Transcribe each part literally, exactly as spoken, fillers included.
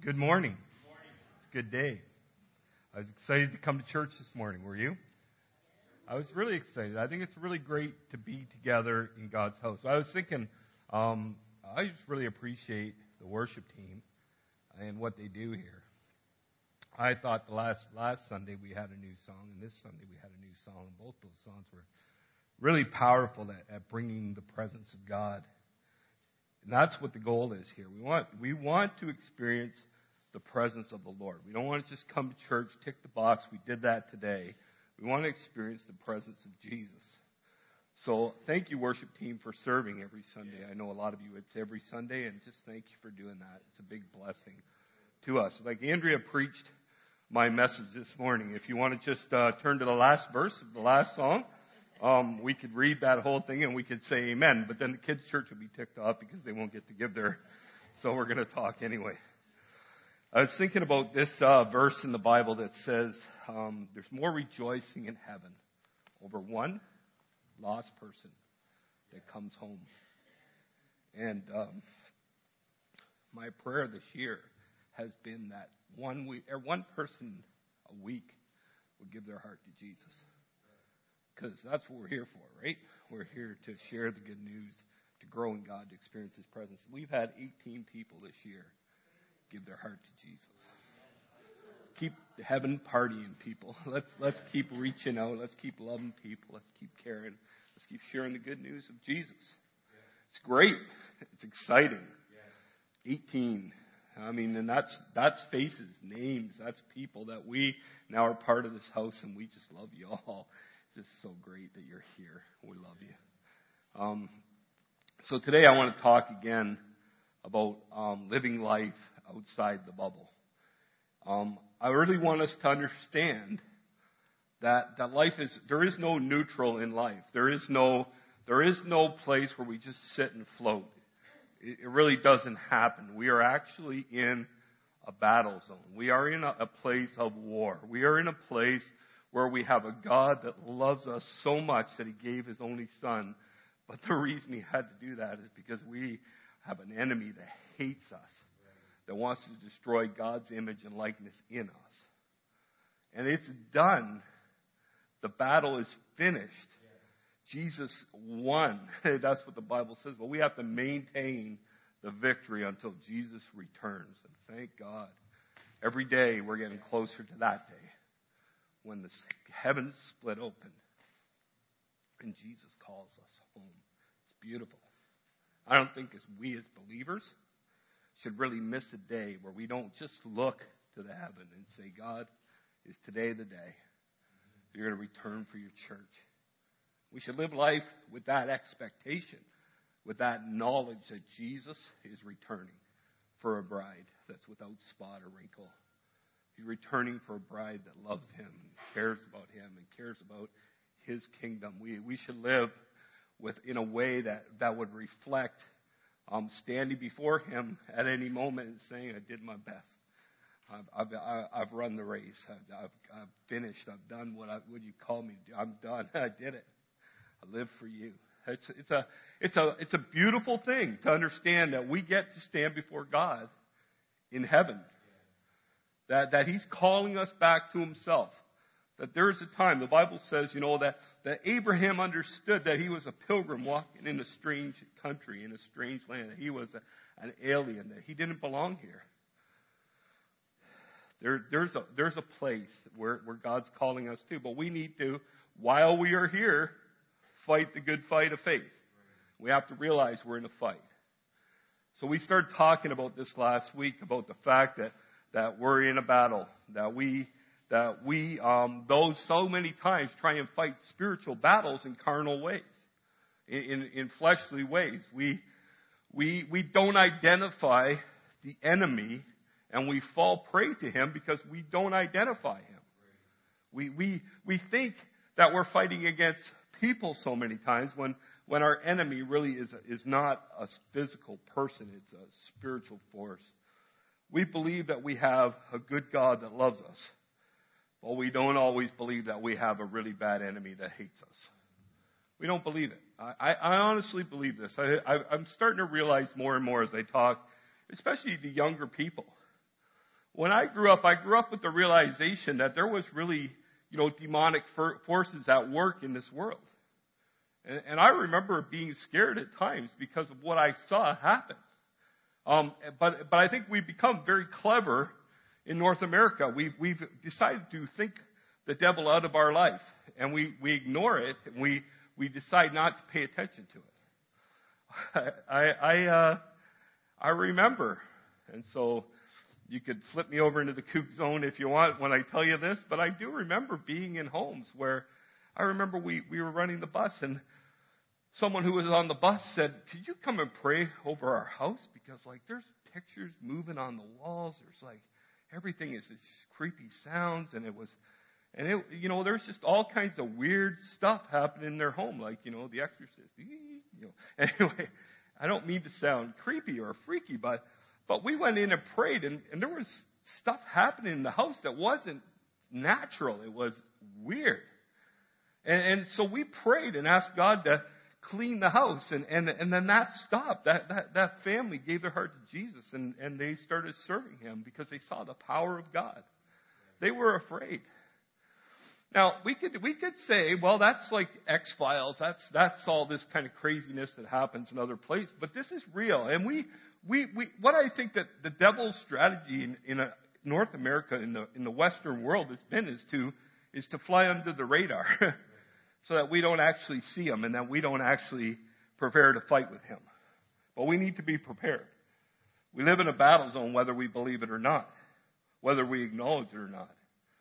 Good morning. It's a good day. I was excited to come to church this morning. Were you? I was really excited. I think it's really great to be together in God's house. I was thinking, um, I just really appreciate the worship team and what they do here. I thought the last last Sunday we had a new song, and this Sunday we had a new song. And both those songs were really powerful at, at bringing the presence of God. And that's what the goal is here. We want we want to experience the presence of the Lord. We don't want to just come to church, tick the box. We did that today. We want to experience the presence of Jesus. So thank you, worship team, for serving every Sunday. I know a lot of you, it's every Sunday, and just thank you for doing that. It's a big blessing to us. Like Andrea preached my message this morning. If you want to just uh, turn to the last verse of the last song, um, we could read that whole thing and we could say amen. But then the kids' church would be ticked off because they won't get to give their, so we're going to talk anyway. I was thinking about this uh, verse in the Bible that says um, there's more rejoicing in heaven over one lost person that comes home. And um, my prayer this year has been that one week, or one person a week would give their heart to Jesus. Because that's what we're here for, right? We're here to share the good news, to grow in God, to experience His presence. We've had eighteen people this year give their heart to Jesus. Keep heaven partying, people. Let's let's keep reaching out. Let's keep loving people. Let's keep caring. Let's keep sharing the good news of Jesus. It's great. It's exciting. eighteen. I mean, and that's that's faces, names. That's people that we now are part of this house, and we just love you all. It's just so great that you're here. We love you. Um, so today I want to talk again about um, living life outside the bubble. Um, I really want us to understand that that life is there is no neutral in life. There is no there is no place where we just sit and float. It, it really doesn't happen. We are actually in a battle zone. We are in a, a place of war. We are in a place where we have a God that loves us so much that He gave His only Son. But the reason He had to do that is because we have an enemy that hates us, that wants to destroy God's image and likeness in us. And it's done. The battle is finished. Jesus won. That's what the Bible says. But we have to maintain the victory until Jesus returns. And thank God, every day we're getting closer to that day when the heavens split open and Jesus calls us home. It's beautiful. I don't think as we as believers should really miss a day where we don't just look to the heaven and say, God, is today the day you're going to return for your church? We should live life with that expectation, with that knowledge that Jesus is returning for a bride that's without spot or wrinkle. He's returning for a bride that loves Him and cares about Him and cares about His kingdom. We we should live with in a way that, that would reflect um, standing before Him at any moment and saying, I did my best. I've, I've, I've run the race. I've, I've, I've finished. I've done what, I, what you call me to do. I'm done. I did it. I live for you. It's, it's, a, it's, a, it's a beautiful thing to understand that we get to stand before God in heaven. That, that He's calling us back to Himself. That there is a time, the Bible says, you know, that, that Abraham understood that he was a pilgrim walking in a strange country, in a strange land. That he was a, an alien, that he didn't belong here. There, there's, a, there's a place where, where God's calling us to. But we need to, while we are here, fight the good fight of faith. We have to realize we're in a fight. So we started talking about this last week, about the fact that, that we're in a battle, that we... That we, um, those so many times try and fight spiritual battles in carnal ways, in, in, in fleshly ways. We, we, we don't identify the enemy and we fall prey to him because we don't identify him. We, we, we think that we're fighting against people so many times when, when our enemy really is, a, is not a physical person. It's a spiritual force. We believe that we have a good God that loves us. Well, we don't always believe that we have a really bad enemy that hates us. We don't believe it. I, I honestly believe this. I, I, I'm starting to realize more and more as I talk, especially to younger people, when I grew up, I grew up with the realization that there was really, you know, demonic for- forces at work in this world. And, and I remember being scared at times because of what I saw happen. Um, but but I think we've become very clever in North America. We've we've decided to think the devil out of our life, and we, we ignore it, and we we decide not to pay attention to it. I I uh, I remember, and so you could flip me over into the kook zone if you want when I tell you this, but I do remember being in homes where I remember we, we were running the bus, and someone who was on the bus said, could you come and pray over our house? Because, like, there's pictures moving on the walls. There's, like, everything is this creepy sounds, and it was, and it, you know, there's just all kinds of weird stuff happening in their home, like, you know, The Exorcist. You know, anyway, I don't mean to sound creepy or freaky, but But we went in and prayed, and, and there was stuff happening in the house that wasn't natural. It was weird. And, and so we prayed and asked God to clean the house, and, and, and then that stopped. That, that, that family gave their heart to Jesus, and, and they started serving Him because they saw the power of God. They were afraid. Now, we could we could say, well, that's like X-Files. That's, that's all this kind of craziness that happens in other places. But this is real, and we... We, we, what I think that the devil's strategy in, in a, North America, in the in the Western world, has been is to is to fly under the radar, so that we don't actually see him and that we don't actually prepare to fight with him. But we need to be prepared. We live in a battle zone, whether we believe it or not, whether we acknowledge it or not.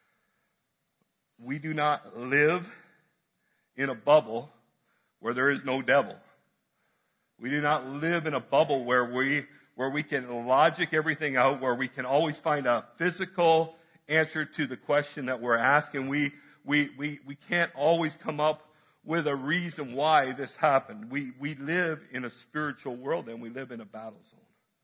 We do not live in a bubble where there is no devil. We do not live in a bubble where we where we can logic everything out, where we can always find a physical answer to the question that we're asking. We we we we can't always come up with a reason why this happened. We we live in a spiritual world, and we live in a battle zone.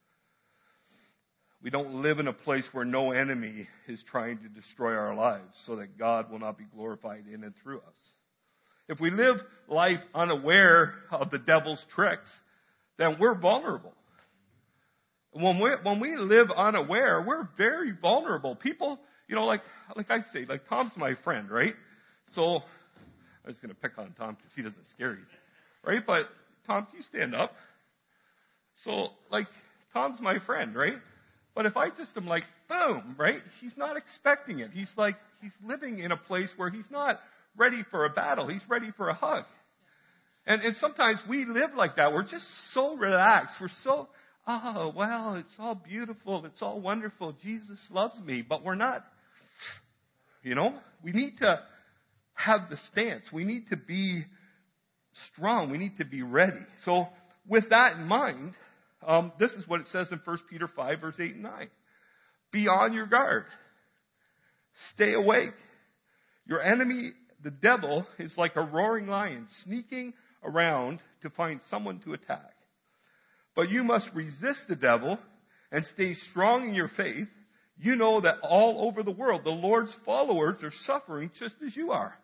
We don't live in a place where no enemy is trying to destroy our lives so that God will not be glorified in and through us. If we live life unaware of the devil's tricks, then we're vulnerable. When we when we live unaware, we're very vulnerable. People, you know, like like I say, like Tom's my friend, right? So I was going to pick on Tom because he doesn't scare you, right? But Tom, can you stand up? So like Tom's my friend, right? But if I just am like boom, right? He's not expecting it. He's like he's living in a place where he's not ready for a battle. He's ready for a hug. And, and sometimes we live like that. We're just so relaxed. We're so, oh, well, it's all beautiful. It's all wonderful. Jesus loves me. But we're not, you know, we need to have the stance. We need to be strong. We need to be ready. So with that in mind, um, this is what it says in First Peter five, verse eight and nine. Be on your guard. Stay awake. Your enemy, the devil, is like a roaring lion, sneaking around to find someone to attack. But you must resist the devil and stay strong in your faith. You know that all over the world, the Lord's followers are suffering just as you are.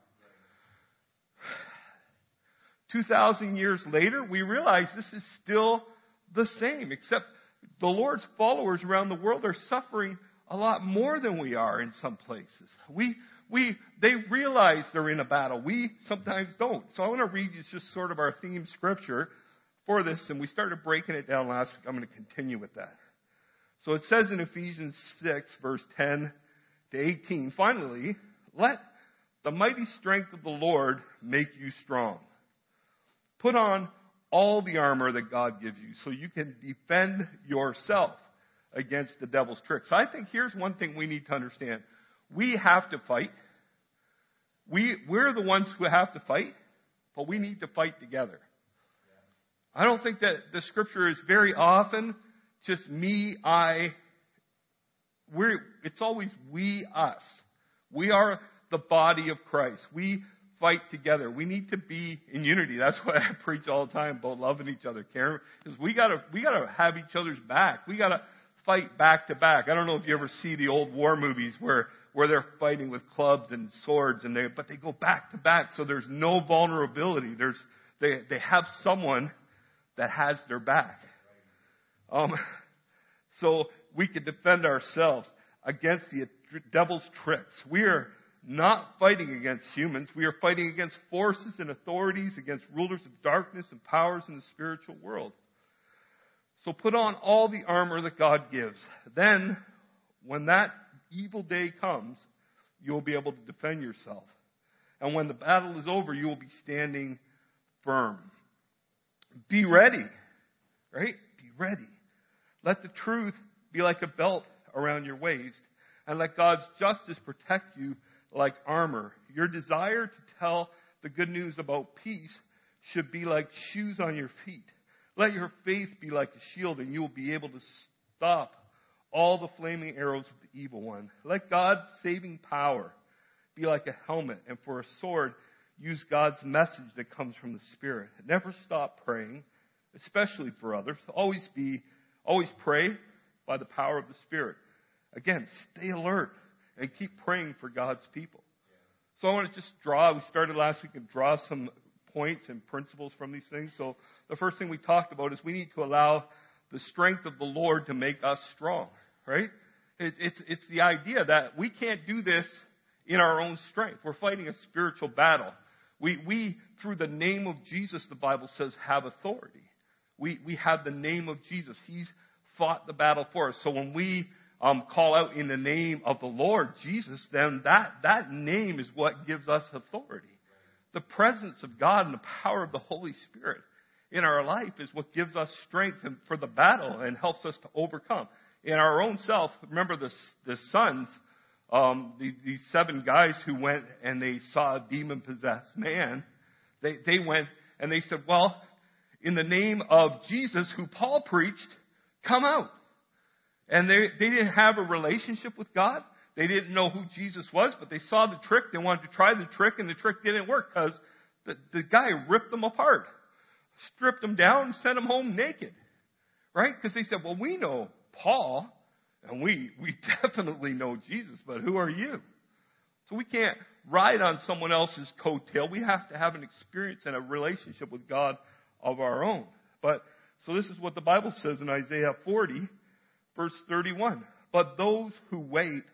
Two thousand years later, we realize this is still the same, except the Lord's followers around the world are suffering a lot more than we are in some places. We We, they realize they're in a battle. We sometimes don't. So I want to read you just sort of our theme scripture for this, and we started breaking it down last week. I'm going to continue with that. So it says in Ephesians six, verse ten to eighteen, finally, let the mighty strength of the Lord make you strong. Put on all the armor that God gives you so you can defend yourself against the devil's tricks. So I think here's one thing we need to understand. We have to fight. We, we're the ones who have to fight, but we need to fight together. I don't think that the scripture is very often just me, I. We're, it's always we, us. We are the body of Christ. We fight together. We need to be in unity. That's why I preach all the time about loving each other, caring. Because we gotta, we gotta have each other's back. We gotta fight back to back. I don't know if you ever see the old war movies where where they're fighting with clubs and swords, and they but they go back to back, so there's no vulnerability. There's they they have someone that has their back. Um, so we can defend ourselves. against the devil's tricks. We are not fighting against humans. We are fighting against forces and authorities, against rulers of darkness and powers in the spiritual world. So put on all the armor that God gives. Then, when that evil day comes, you'll be able to defend yourself. And when the battle is over, you will be standing firm. Be ready, right? Be ready. Let the truth be like a belt around your waist, and let God's justice protect you like armor. Your desire to tell the good news about peace should be like shoes on your feet. Let your faith be like a shield, and you will be able to stop all the flaming arrows of the evil one. Let God's saving power be like a helmet, and for a sword, use God's message that comes from the Spirit. Never stop praying, especially for others. Always be, always pray by the power of the Spirit. Again, stay alert and keep praying for God's people. So I want to just draw, we started last week and draw some points and principles from these things. So the first thing we talked about is we need to allow the strength of the Lord to make us strong, right? It, it's, it's the idea that we can't do this in our own strength. We're fighting a spiritual battle. We, we, through the name of Jesus, the Bible says, have authority. We, we have the name of Jesus. He's fought the battle for us. So when we um, call out in the name of the Lord Jesus, then that, that name is what gives us authority. The presence of God and the power of the Holy Spirit in our life is what gives us strength for the battle and helps us to overcome. In our own self, remember the, the sons, um, the, these seven guys who went and they saw a demon-possessed man, they, they went and they said, well, in the name of Jesus, who Paul preached, come out. And they, they didn't have a relationship with God. They didn't know who Jesus was, but they saw the trick. They wanted to try the trick, and the trick didn't work because the, the guy ripped them apart, stripped them down, and sent them home naked. Right? Because they said, well, we know Paul, and we, we definitely know Jesus, but who are you? So we can't ride on someone else's coattail. We have to have an experience and a relationship with God of our own. But so this is what the Bible says in Isaiah forty, verse thirty-one. But those who wait,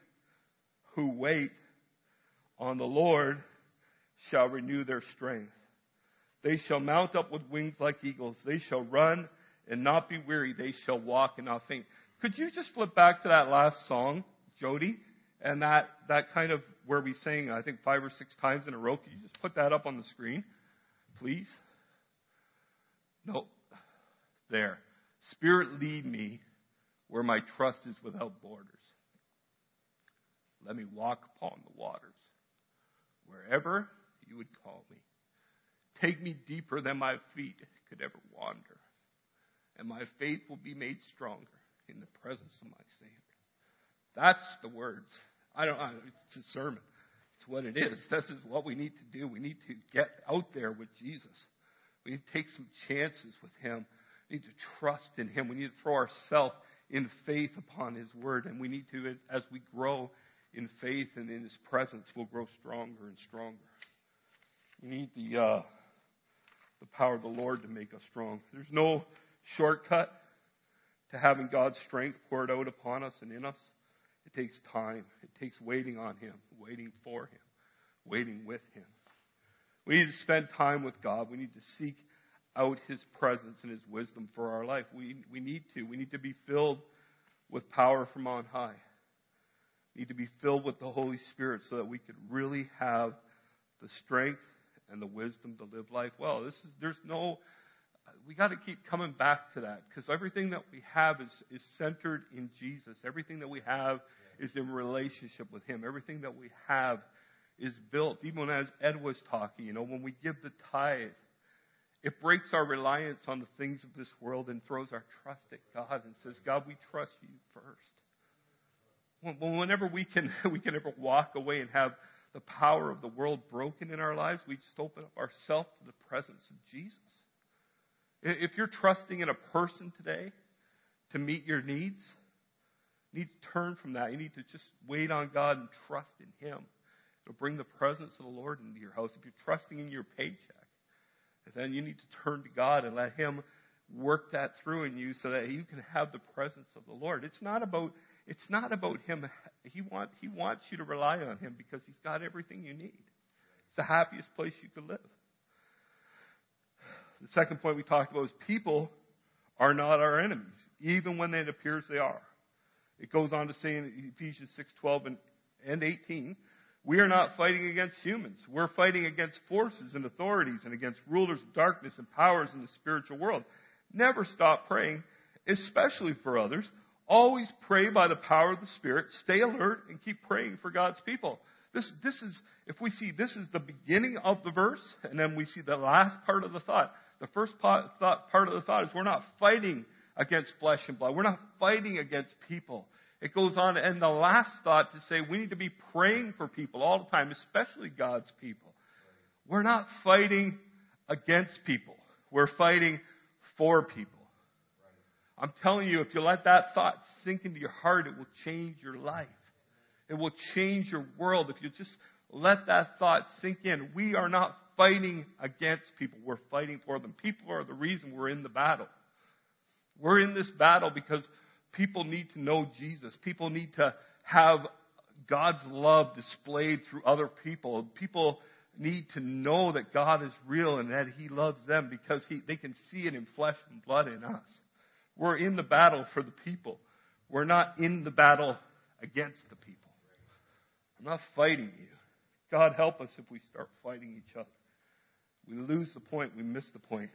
who wait on the Lord shall renew their strength. They shall mount up with wings like eagles. They shall run and not be weary. They shall walk and not faint. Could you just flip back to that last song, Jody? And that, that kind of where we sang, I think, five or six times in a row. Could you just put that up on the screen, please? No. There. Spirit, lead me where my trust is without borders. Let me walk upon the waters, wherever you would call me. Take me deeper than my feet could ever wander, and my faith will be made stronger in the presence of my Savior. That's the words. I don't know. It's a sermon. It's what it is. This is what we need to do. We need to get out there with Jesus. We need to take some chances with Him. We need to trust in Him. We need to throw ourselves in faith upon His Word. And we need to, as we grow in faith and in His presence, we'll grow stronger and stronger. We need the uh, the power of the Lord to make us strong. There's no shortcut to having God's strength poured out upon us and in us. It takes time. It takes waiting on Him, waiting for Him, waiting with Him. We need to spend time with God. We need to seek out His presence and His wisdom for our life. We, we need to. We need to be filled with power from on high. We need to be filled with the Holy Spirit so that we could really have the strength and the wisdom to live life well. This is, there's no, we got to keep coming back to that because everything that we have is, is centered in Jesus. Everything that we have is in relationship with Him. Everything that we have is built. Even as Ed was talking, you know, when we give the tithe, it breaks our reliance on the things of this world and throws our trust at God and says, God, we trust you first. Whenever we can, we can ever walk away and have the power of the world broken in our lives, we just open up ourselves to the presence of Jesus. If you're trusting in a person today to meet your needs, you need to turn from that. You need to just wait on God and trust in Him. It'll bring the presence of the Lord into your house. If you're trusting in your paycheck, then you need to turn to God and let Him work that through in you so that you can have the presence of the Lord. It's not about It's not about him. He, want, he wants you to rely on him because he's got everything you need. It's the happiest place you could live. The second point we talked about is people are not our enemies, even when it appears they are. It goes on to say in Ephesians six twelve and, and eighteen, we are not fighting against humans. We're fighting against forces and authorities and against rulers of darkness and powers in the spiritual world. Never stop praying, especially for others. Always pray by the power of the Spirit. Stay alert and keep praying for God's people. This, this is, if we see, this is the beginning of the verse, and then we see the last part of the thought. The first part, thought, part of the thought is we're not fighting against flesh and blood. We're not fighting against people. It goes on, and the last thought to say we need to be praying for people all the time, especially God's people. We're not fighting against people. We're fighting for people. I'm telling you, if you let that thought sink into your heart, it will change your life. It will change your world. If you just let that thought sink in. We are not fighting against people. We're fighting for them. People are the reason we're in the battle. We're in this battle because people need to know Jesus. People need to have God's love displayed through other people. People need to know that God is real and that He loves them because he, they can see it in flesh and blood in us. We're in the battle for the people. We're not in the battle against the people. I'm not fighting you. God help us if we start fighting each other. We lose the point. We miss the point.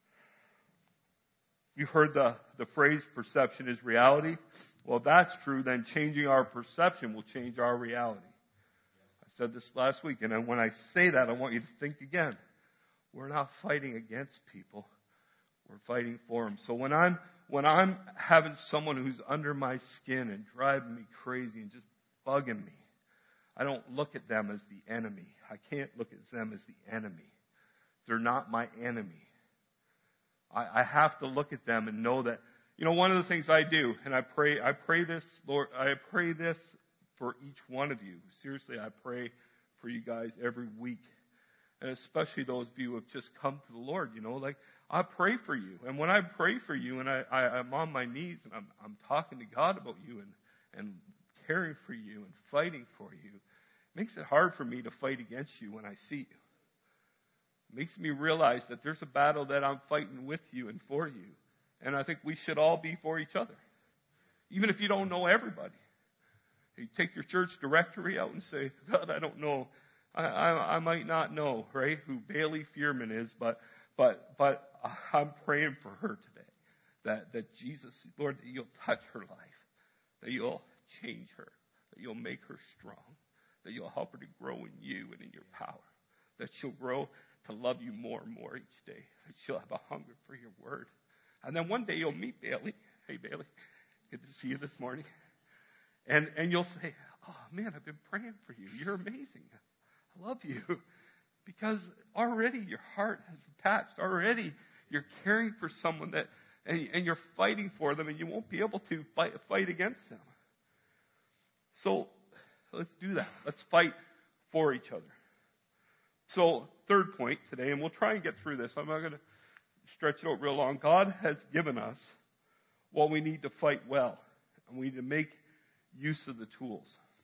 You've heard the, the phrase, perception is reality. Well, if that's true, then changing our perception will change our reality. I said this last week, and when I say that, I want you to think again. We're not fighting against people. We're fighting for them. So when I'm, when I'm having someone who's under my skin and driving me crazy and just bugging me, I don't look at them as the enemy. I can't look at them as the enemy. They're not my enemy. I, I have to look at them and know that, you know, one of the things I do, and I pray, I pray this, Lord, I pray this for each one of you. Seriously, I pray for you guys every week. And especially those of you who have just come to the Lord, you know, like, I pray for you. And when I pray for you and I, I, I'm on my knees and I'm, I'm talking to God about you and, and caring for you and fighting for you, it makes it hard for me to fight against you when I see you. It makes me realize that there's a battle that I'm fighting with you and for you. And I think we should all be for each other. Even if you don't know everybody. You take your church directory out and say, God, I don't know. I, I, I might not know, right, who Bailey Fearman is, but but but I'm praying for her today. That, that Jesus, Lord, that you'll touch her life. That you'll change her. That you'll make her strong. That you'll help her to grow in you and in your power. That she'll grow to love you more and more each day. That she'll have a hunger for your word. And then one day you'll meet Bailey. Hey, Bailey, good to see you this morning. And and you'll say, oh, man, I've been praying for you. You're amazing. I love you. Because already your heart has attached. Already you're caring for someone that, and, and you're fighting for them, and you won't be able to fight, fight against them. So let's do that. Let's fight for each other. So third point today, and we'll try and get through this. I'm not going to stretch it out real long. God has given us what we need to fight well, and we need to make use of the tools.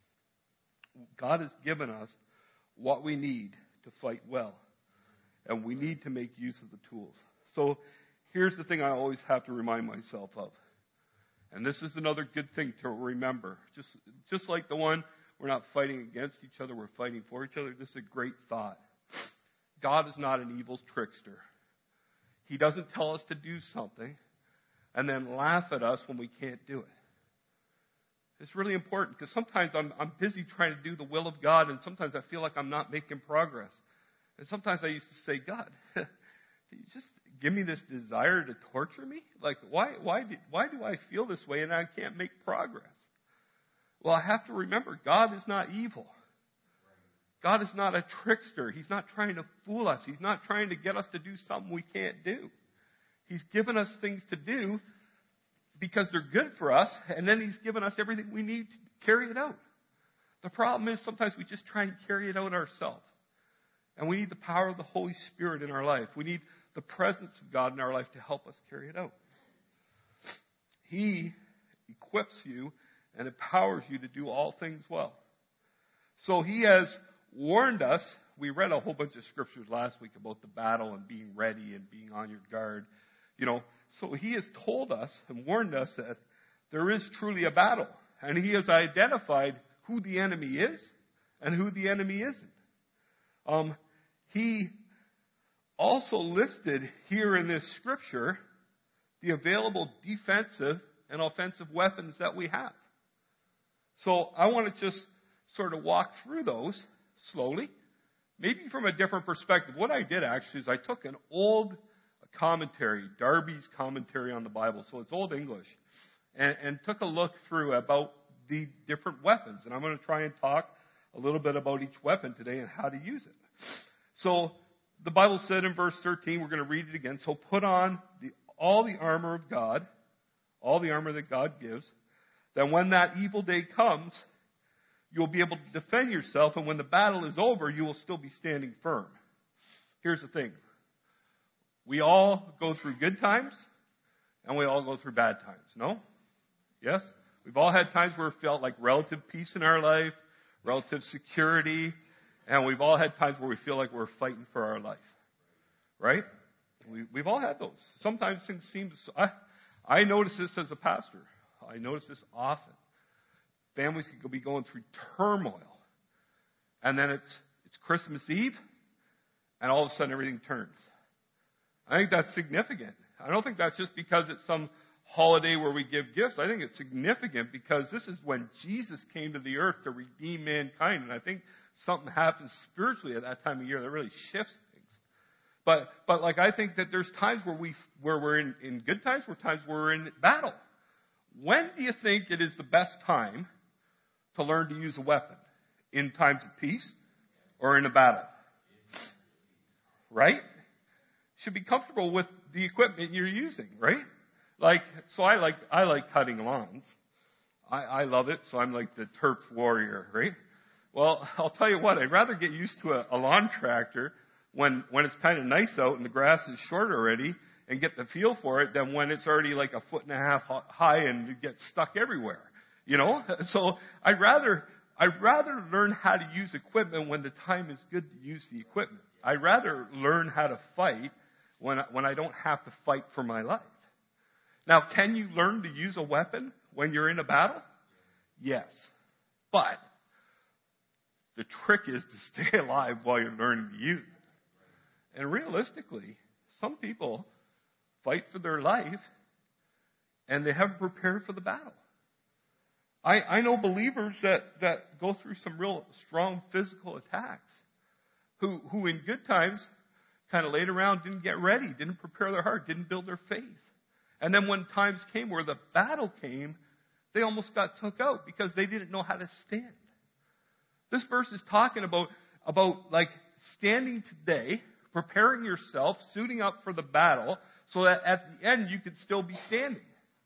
God has given us what we need to fight well, and we need to make use of the tools. So here's the thing I always have to remind myself of, and this is another good thing to remember. Just, just like the one, we're not fighting against each other, we're fighting for each other. This is a great thought. God is not an evil trickster. He doesn't tell us to do something and then laugh at us when we can't do it. It's really important because sometimes I'm, I'm busy trying to do the will of God, and sometimes I feel like I'm not making progress. And sometimes I used to say, God, can you just give me this desire to torture me? Like, why, why, did, why do I feel this way and I can't make progress? Well, I have to remember, God is not evil. God is not a trickster. He's not trying to fool us. He's not trying to get us to do something we can't do. He's given us things to do because they're good for us, and then He's given us everything we need to carry it out. The problem is sometimes we just try and carry it out ourselves. And we need the power of the Holy Spirit in our life. We need the presence of God in our life to help us carry it out. He equips you and empowers you to do all things well. So he has warned us. We read a whole bunch of scriptures last week about the battle and being ready and being on your guard. You know, so he has told us and warned us that there is truly a battle. And he has identified who the enemy is and who the enemy isn't. Um, he also listed here in this scripture the available defensive and offensive weapons that we have. So I want to just sort of walk through those slowly, maybe from a different perspective. What I did actually is I took an old commentary, Darby's commentary on the Bible, so it's Old English, and, and took a look through about the different weapons. And I'm going to try and talk a little bit about each weapon today and how to use it. So the Bible said in verse thirteen, we're going to read it again, so put on the, all the armor of God, all the armor that God gives, that when that evil day comes, you'll be able to defend yourself, and when the battle is over, you will still be standing firm. Here's the thing. We all go through good times, and we all go through bad times, no? Yes? We've all had times where we felt like relative peace in our life, relative security, and we've all had times where we feel like we're fighting for our life. Right? We, we've all had those. Sometimes things seem to... I, I notice this as a pastor. I notice this often. Families could be going through turmoil, and then it's it's Christmas Eve, and all of a sudden everything turns. I think that's significant. I don't think that's just because it's some holiday where we give gifts. I think it's significant because this is when Jesus came to the earth to redeem mankind, and I think something happens spiritually at that time of year that really shifts things. But but like I think that there's times where we where we're in, in good times, where times where we're in battle. When do you think it is the best time to learn to use a weapon? In times of peace or in a battle? Right? Should be comfortable with the equipment you're using, right? Like, so I like, I like cutting lawns. I, I love it, so I'm like the turf warrior, right? Well, I'll tell you what, I'd rather get used to a, a lawn tractor when, when it's kind of nice out and the grass is short already and get the feel for it than when it's already like a foot and a half high and it gets stuck everywhere. You know? So I'd rather, I'd rather learn how to use equipment when the time is good to use the equipment. I'd rather learn how to fight when, when I don't have to fight for my life. Now, can you learn to use a weapon when you're in a battle? Yes. But the trick is to stay alive while you're learning to use it. And realistically, some people fight for their life and they haven't prepared for the battle. I, I know believers that, that go through some real strong physical attacks who, who in good times kind of laid around, didn't get ready, didn't prepare their heart, didn't build their faith. And then when times came where the battle came, they almost got took out because they didn't know how to stand. This verse is talking about, about like standing today, preparing yourself, suiting up for the battle so that at the end you could still be standing.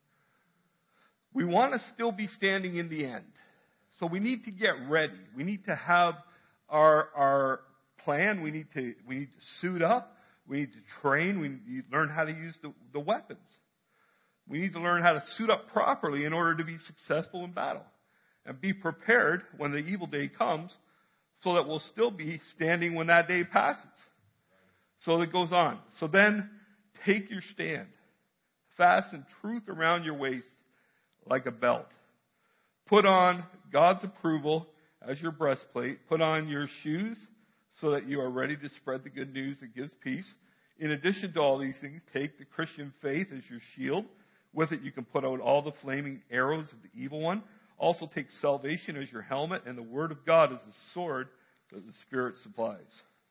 We want to still be standing in the end. So we need to get ready. We need to have our, our plan. We need to, we need to suit up. We need to train. We need to learn how to use the, the weapons. We need to learn how to suit up properly in order to be successful in battle and be prepared when the evil day comes so that we'll still be standing when that day passes. So it goes on. So then take your stand. Fasten truth around your waist like a belt. Put on God's approval as your breastplate. Put on your shoes so that you are ready to spread the good news that gives peace. In addition to all these things, take the Christian faith as your shield. With it, you can put out all the flaming arrows of the evil one. Also take salvation as your helmet and the word of God as the sword that the Spirit supplies.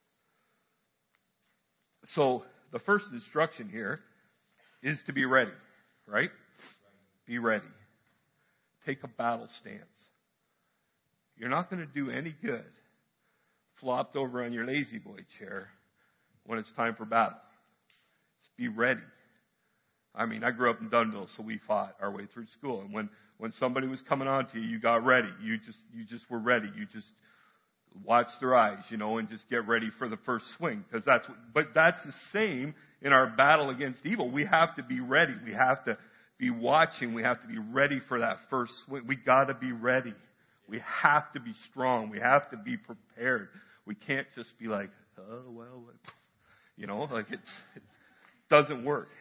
So the first instruction here is to be ready, right? Be ready. Take a battle stance. You're not going to do any good flopped over on your lazy boy chair when it's time for battle. Just be ready. I mean, I grew up in Dunnville, so we fought our way through school. And when, when somebody was coming on to you, you got ready. You just, you just were ready. You just watched their eyes, you know, and just get ready for the first swing. Because that's, but that's the same in our battle against evil. We have to be ready. We have to, be watching. We have to be ready for that first swing. We got to be ready. We have to be strong. We have to be prepared. We can't just be like, oh, well, you know, like it's, it doesn't work.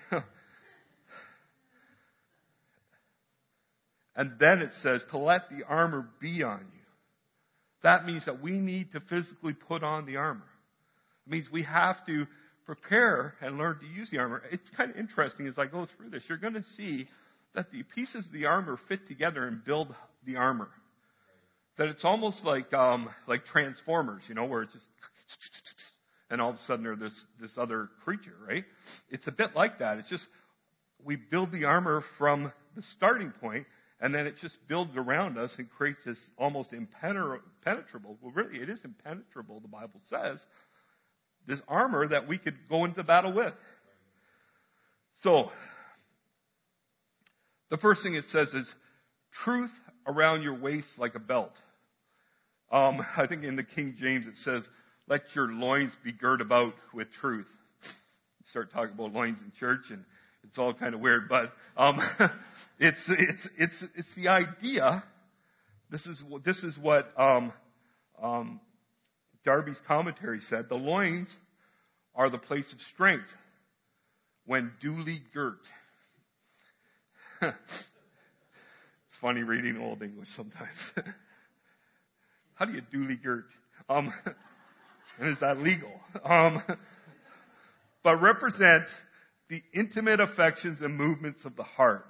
And then it says to let the armor be on you. That means that we need to physically put on the armor. It means we have to prepare and learn to use the armor. It's kind of interesting as I go through this. You're going to see that the pieces of the armor fit together and build the armor. That it's almost like um, like Transformers, you know, where it's just and all of a sudden there's this this other creature, right? It's a bit like that. It's just we build the armor from the starting point, and then it just builds around us and creates this almost impenetrable. Well, really, it is impenetrable. The Bible says this armor that we could go into battle with. So the first thing it says is truth around your waist like a belt. Um, I think in the King James it says, let your loins be girt about with truth. Start talking about loins in church and it's all kind of weird, but um, it's it's it's it's the idea. This is this is what um, um, Darby's commentary said. The loins are the place of strength when duly girt. It's funny reading Old English sometimes. How do you duly girt? Um, and is that legal? Um, but represent the intimate affections and movements of the heart.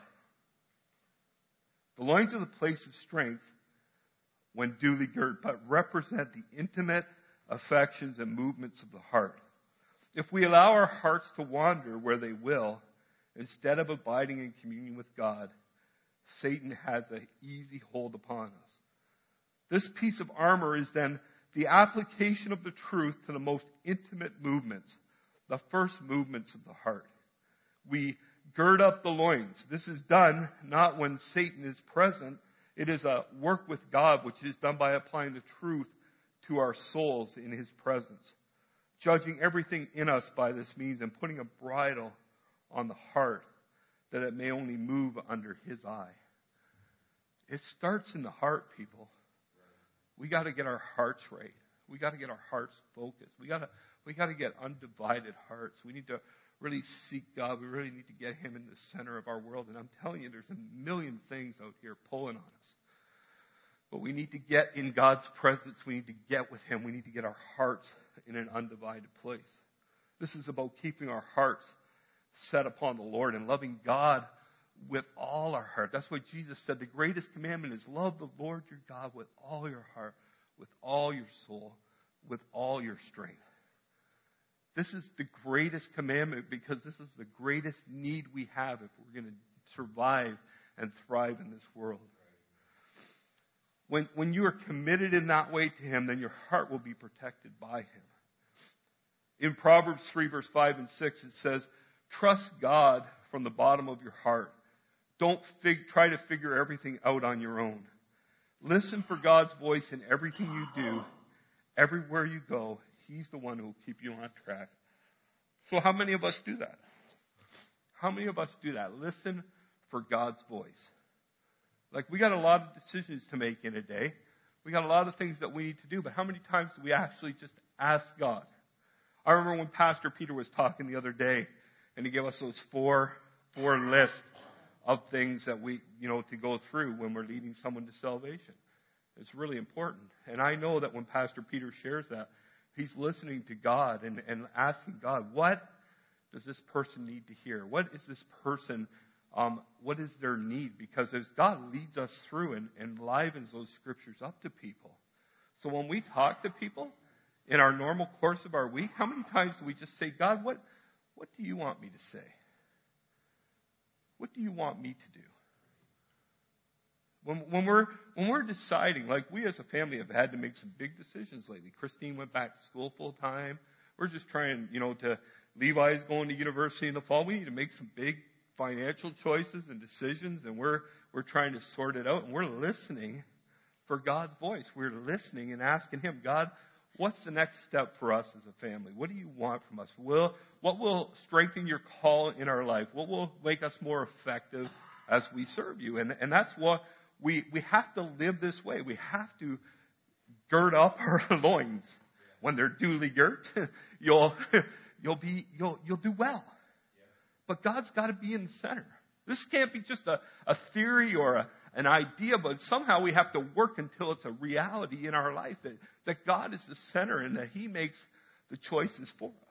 The loins are the place of strength when duly girt, but represent the intimate affections and movements of the heart. If we allow our hearts to wander where they will, instead of abiding in communion with God, Satan has an easy hold upon us. This piece of armor is then the application of the truth to the most intimate movements, the first movements of the heart. We gird up the loins. This is done not when Satan is present. It is a work with God, which is done by applying the truth to our souls in His presence. Judging everything in us by this means and putting a bridle on the heart that it may only move under His eye. It starts in the heart, people. We got to get our hearts right. We got to get our hearts focused. We got to we got to get undivided hearts. We need to really seek God. We really need to get Him in the center of our world. And I'm telling you, there's a million things out here pulling on us. But we need to get in God's presence. We need to get with Him. We need to get our hearts in an undivided place. This is about keeping our hearts set upon the Lord and loving God with all our heart. That's what Jesus said. The greatest commandment is love the Lord your God with all your heart, with all your soul, with all your strength. This is the greatest commandment because this is the greatest need we have if we're going to survive and thrive in this world. When, when you are committed in that way to Him, then your heart will be protected by Him. In Proverbs three, verse five and six, it says, trust God from the bottom of your heart. Don't fig- try to figure everything out on your own. Listen for God's voice in everything you do. Everywhere you go, He's the one who will keep you on track. So how many of us do that? How many of us do that? Listen for God's voice. Like, we got a lot of decisions to make in a day. We got a lot of things that we need to do, but how many times do we actually just ask God? I remember when Pastor Peter was talking the other day, and he gave us those four, four lists of things that we, you know, to go through when we're leading someone to salvation. It's really important. And I know that when Pastor Peter shares that, he's listening to God and, and asking God, what does this person need to hear? What is this person, um, what is their need? Because as God leads us through and, and livens those scriptures up to people. So when we talk to people in our normal course of our week, how many times do we just say, God, what, what do you want me to say? What do you want me to do? When, when we're when we're deciding, like we as a family have had to make some big decisions lately. Christine went back to school full time. We're just trying, you know, to Levi's going to university in the fall. We need to make some big financial choices and decisions, and we're we're trying to sort it out. And we're listening for God's voice. We're listening and asking Him, God, what's the next step for us as a family? What do you want from us? Will what will strengthen your call in our life? What will make us more effective as we serve you. And, and that's what we, we have to live this way. We have to gird up our loins. When they're duly girt, you'll, you'll be, you'll, you'll do well. But God's got to be in the center. This can't be just a, a theory or a, an idea, but somehow we have to work until it's a reality in our life that, that God is the center and that He makes the choices for us.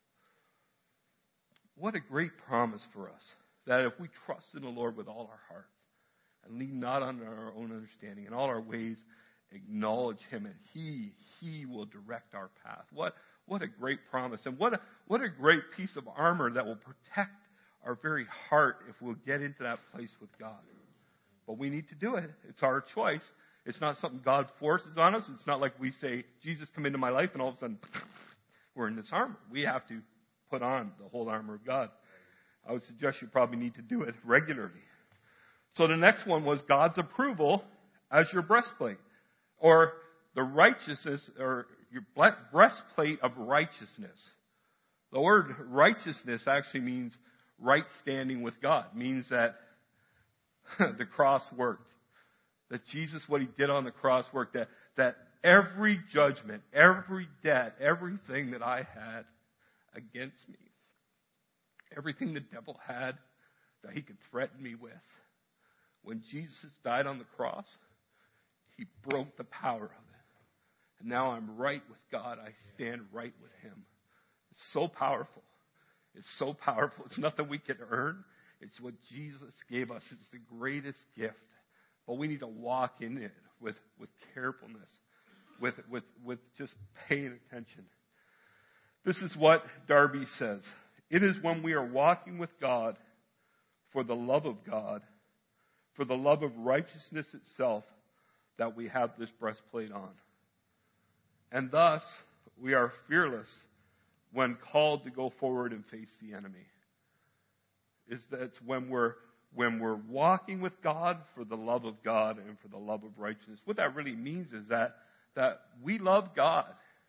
What a great promise for us, that if we trust in the Lord with all our heart and lean not on our own understanding, in all our ways acknowledge Him, and He, He will direct our path. What, what a great promise, and what a, what a great piece of armor that will protect our very heart if we'll get into that place with God. But we need to do it. It's our choice. It's not something God forces on us. It's not like we say, Jesus, come into my life, and all of a sudden, we're in this armor. We have to put on the whole armor of God. I would suggest you probably need to do it regularly. So the next one was God's approval as your breastplate, or the righteousness, or your breastplate of righteousness. The word righteousness actually means right standing with God. It means that the cross worked. That Jesus, what He did on the cross worked. That, that every judgment, every debt, everything that I had against me, everything the devil had that he could threaten me with, when Jesus died on the cross, He broke the power of it. And now I'm right with God. I stand right with Him. It's so powerful. It's so powerful. It's nothing we can earn. It's what Jesus gave us. It's the greatest gift. But we need to walk in it with, with carefulness, with, with, with just paying attention. This is what Darby says. It is when we are walking with God for the love of God, for the love of righteousness itself, that we have this breastplate on. And thus, we are fearless when called to go forward and face the enemy. Is that it's when we're when we're walking with God for the love of God and for the love of righteousness. What that really means is that that we love God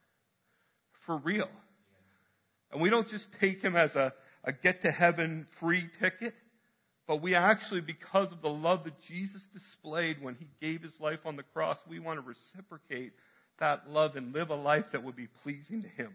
for real. And we don't just take Him as a, a get to heaven free ticket, but we actually, because of the love that Jesus displayed when He gave His life on the cross, we want to reciprocate that love and live a life that would be pleasing to Him.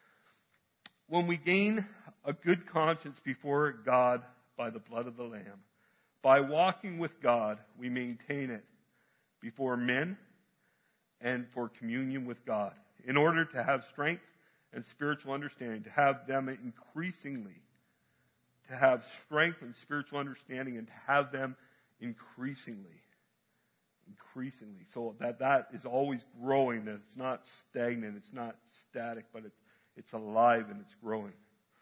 When we gain a good conscience before God by the blood of the Lamb, by walking with God, we maintain it before men and for communion with God, in order to have strength and spiritual understanding, to have them increasingly, to have strength and spiritual understanding, and to have them increasingly, increasingly, so that that is always growing, that it's not stagnant, it's not static, but it's it's alive and it's growing.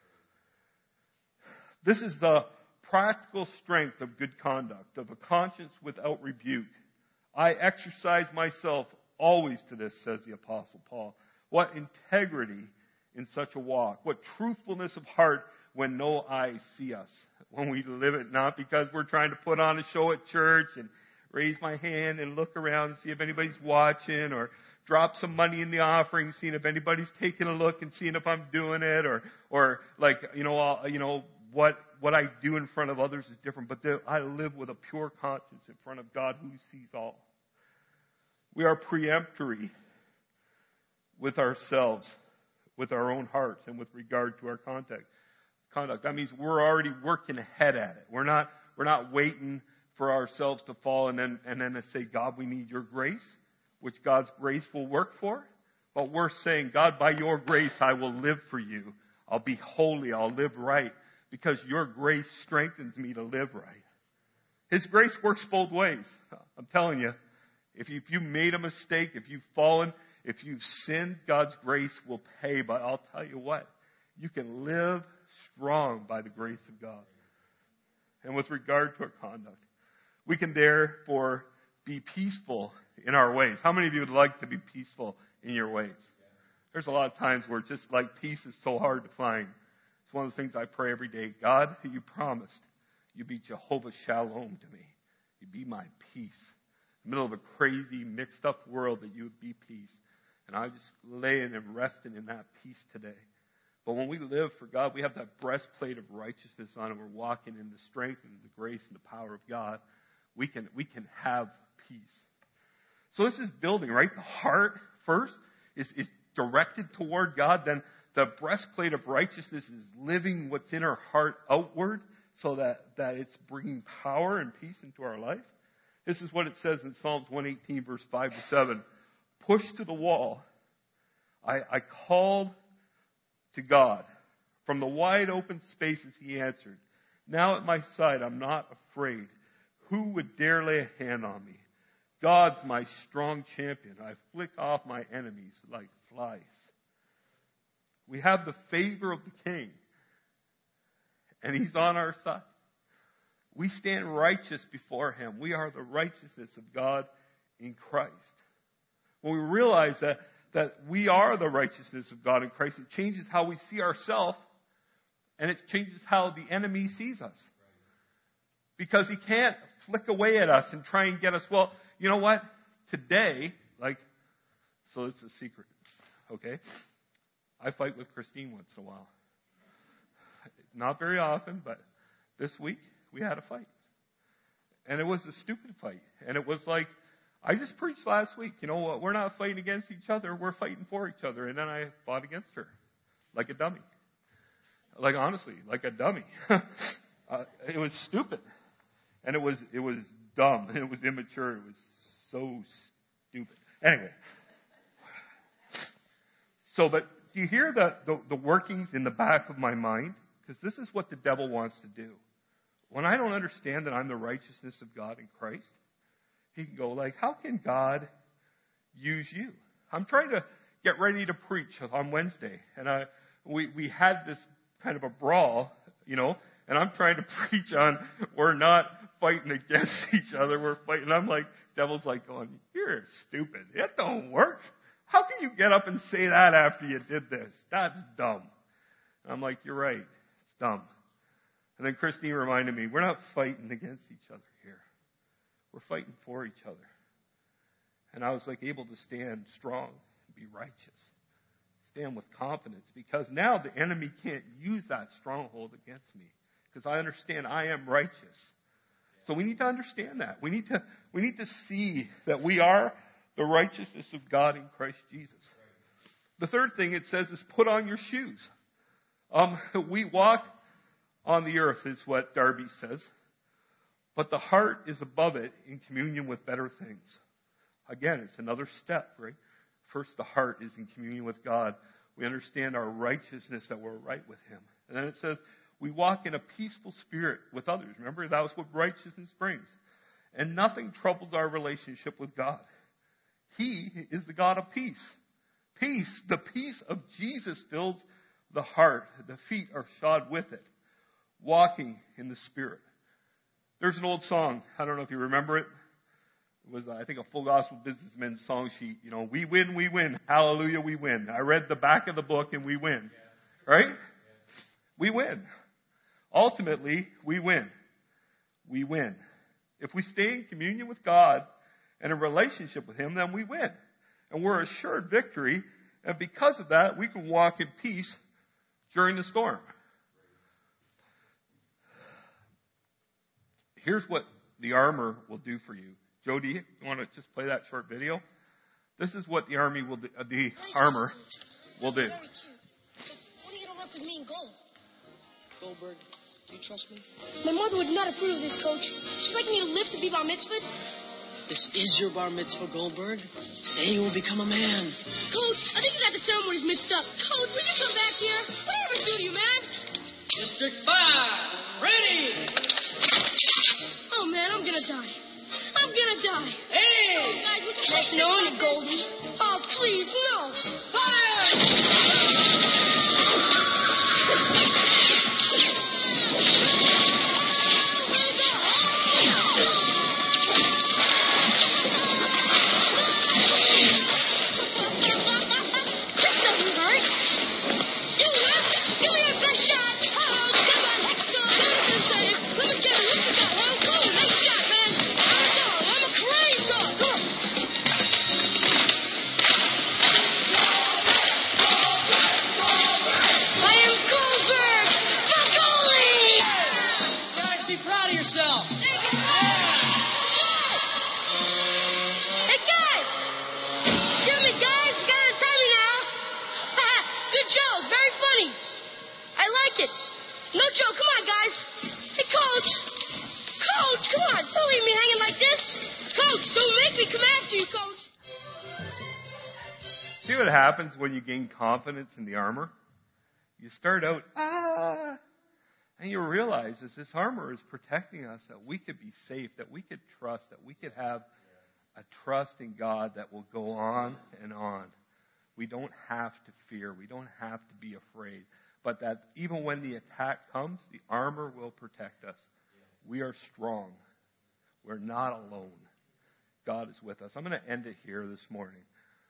This is the practical strength of good conduct, of a conscience without rebuke. I exercise myself always to this, says the Apostle Paul. What integrity in such a walk. What truthfulness of heart when no eye see us. When we live it, not because we're trying to put on a show at church and raise my hand and look around and see if anybody's watching, or drop some money in the offering, seeing if anybody's taking a look and seeing if I'm doing it, or or like, you know, I'll, you know, what what I do in front of others is different, but the, I live with a pure conscience in front of God who sees all. We are peremptory with ourselves, with our own hearts, and with regard to our contact, conduct. That means we're already working ahead at it. We're not we're not waiting for ourselves to fall and then and then to say, God, we need your grace, which God's grace will work for. But we're saying, God, by your grace, I will live for you. I'll be holy. I'll live right, because your grace strengthens me to live right. His grace works both ways. I'm telling you, if you, if you made a mistake, if you've fallen, if you've sinned, God's grace will pay. But I'll tell you what, you can live strong by the grace of God. And with regard to our conduct, we can therefore be peaceful in our ways. How many of you would like to be peaceful in your ways? There's a lot of times where just like peace is so hard to find. It's one of the things I pray every day. God, you promised you'd be Jehovah Shalom to me. You'd be my peace. In the middle of a crazy, mixed up world, that you would be peace. And I'm just laying and resting in that peace today. But when we live for God, we have that breastplate of righteousness on, and we're walking in the strength and the grace and the power of God. We can, we can have peace. So this is building, right? The heart first is, is directed toward God. Then the breastplate of righteousness is living what's in our heart outward so that, that it's bringing power and peace into our life. This is what it says in Psalms one eighteen, verse five to seven. Push to the wall. I, I called to God. From the wide open spaces he answered. Now at my side, I'm not afraid. Who would dare lay a hand on me? God's my strong champion. I flick off my enemies like flies. We have the favor of the King. And he's on our side. We stand righteous before him. We are the righteousness of God in Christ. When we realize that, that we are the righteousness of God in Christ, it changes how we see ourselves, and it changes how the enemy sees us. Because he can't flick away at us and try and get us, well, you know what? Today, like, so it's a secret, okay? I fight with Christine once in a while. Not very often, but this week we had a fight. And it was a stupid fight. And it was like, I just preached last week, you know what? We're not fighting against each other. We're fighting for each other. And then I fought against her like a dummy. Like, honestly, like a dummy. uh, it was stupid. And it was, it was dumb. And it was immature. It was so stupid. Anyway. So, but do you hear the, the, the workings in the back of my mind? Because this is what the devil wants to do. When I don't understand that I'm the righteousness of God in Christ, he can go like, how can God use you? I'm trying to get ready to preach on Wednesday. And I, we, we had this kind of a brawl, you know, and I'm trying to preach on we're not fighting against each other. We're fighting. I'm like, devil's like going, you're stupid. It don't work. How can you get up and say that after you did this? That's dumb. And I'm like, you're right. It's dumb. And then Christine reminded me, we're not fighting against each other here. We're fighting for each other. And I was like able to stand strong and be righteous. Stand with confidence, because now the enemy can't use that stronghold against me, because I understand I am righteous. So we need to understand that. We need to, we need to see that we are the righteousness of God in Christ Jesus. The third thing it says is put on your shoes. Um, we walk on the earth is what Darby says, but the heart is above it in communion with better things. Again, it's another step, right? First, the heart is in communion with God. We understand our righteousness, that we're right with him. And then it says, we walk in a peaceful spirit with others. Remember, that was what righteousness brings. And nothing troubles our relationship with God. He is the God of peace. Peace, the peace of Jesus fills the heart. The feet are shod with it. Walking in the Spirit. There's an old song. I don't know if you remember it. It was, I think, a Full Gospel Businessman song sheet. You know, we win, we win. Hallelujah, we win. I read the back of the book and we win. Right? We win. Ultimately, we win. We win. If we stay in communion with God and in relationship with him, then we win. And we're assured victory. And because of that, we can walk in peace during the storm. Here's what the armor will do for you. Jody, you want to just play that short video? This is what the army will do, uh, the armor will do. Very cute. What are you gonna work with me in gold? Goldberg, do you trust me? My mother would not approve of this, Coach. She'd like me to live to be bar mitzvah. This is your bar mitzvah, Goldberg. Today you will become a man. Coach, I think you got the ceremonies mixed up. Coach, will you come back here? What did I ever do to you, man? District five, ready! Oh, man, I'm gonna die. I'm gonna die. Hey! Oh, guys, would you nice knowing you, Goldie. Oh, please, no. This doesn't hurt. Give me that. Give me your best shot. Oh, come on, let's go. That was a save. Let me get it. Look at that one. Go, nice shot, man. I'm a dog. I'm a crazy dog. Come on. No joke. Come on, guys. Hey, Coach. Coach, come on. Don't leave me hanging like this. Coach, don't make me come after you, Coach. See what happens when you gain confidence in the armor? You start out, ah, and you realize as this armor is protecting us that we could be safe, that we could trust, that we could have a trust in God that will go on and on. We don't have to fear. We don't have to be afraid. But that even when the attack comes, the armor will protect us. We are strong. We're not alone. God is with us. I'm going to end it here this morning.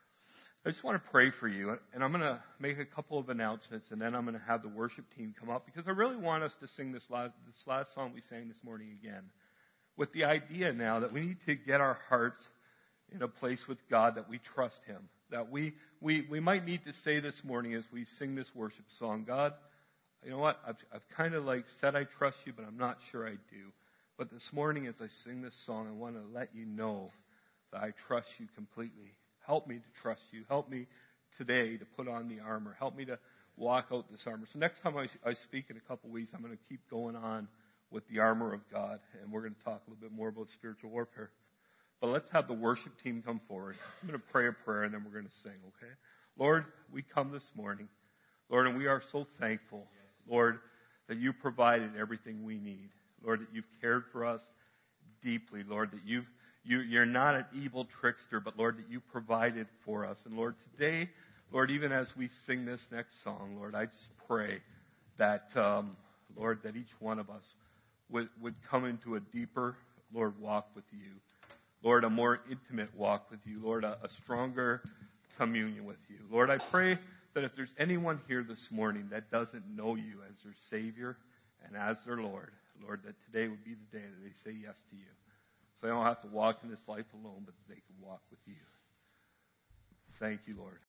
I just want to pray for you, and I'm going to make a couple of announcements, and then I'm going to have the worship team come up, because I really want us to sing this last, this last song we sang this morning again, with the idea now that we need to get our hearts in a place with God, that we trust Him, that we, we, we might need to say this morning as we sing this worship song, God, you know what, I've, I've kind of like said I trust you, but I'm not sure I do. But this morning as I sing this song, I want to let you know that I trust you completely. Help me to trust you. Help me today to put on the armor. Help me to walk out this armor. So next time I, I speak in a couple weeks, I'm going to keep going on with the armor of God, and we're going to talk a little bit more about spiritual warfare. But let's have the worship team come forward. I'm going to pray a prayer, and then we're going to sing, okay? Lord, we come this morning, Lord, and we are so thankful, Lord, that you provided everything we need. Lord, that you've cared for us deeply, Lord, that you've You, you're not an evil trickster, but Lord, that you provided for us. And Lord, today, Lord, even as we sing this next song, Lord, I just pray that, um, Lord, that each one of us would, would come into a deeper, Lord, walk with you. Lord, a more intimate walk with you. Lord, a, a stronger communion with you. Lord, I pray that if there's anyone here this morning that doesn't know you as their Savior and as their Lord, Lord, that today would be the day that they say yes to you. So they don't have to walk in this life alone, but they can walk with you. Thank you, Lord.